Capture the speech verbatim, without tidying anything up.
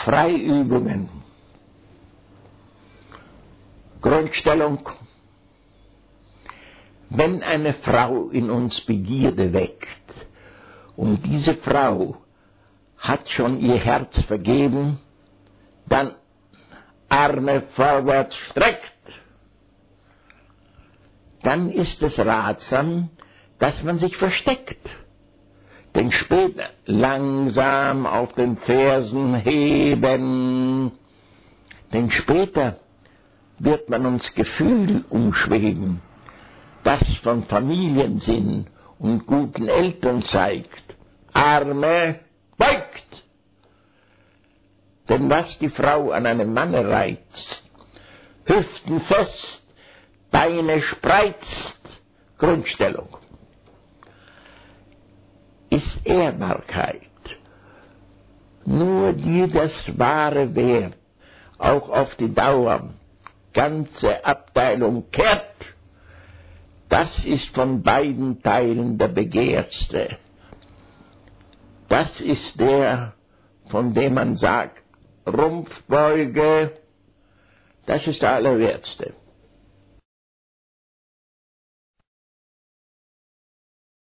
Freiübungen. Grundstellung: Wenn eine Frau in uns Begierde weckt und diese Frau hat schon ihr Herz vergeben, dann Arme vorwärts streckt. Dann ist es ratsam, dass man sich versteckt. Denn später langsam auf den Fersen heben, denn später wird man uns Gefühl umschweben, das von Familiensinn und guten Eltern zeigt. Arme beugt! Denn was die Frau an einem Manne reizt, Hüften fest, Beine spreizt, Grundstellung, ist Ehrbarkeit. Nur die das wahre Wert auch auf die Dauer ganze Abteilung kehrt, das ist von beiden Teilen der begehrtste. Das ist der, von dem man sagt, Rumpfbeuge, das ist der Allerwertste.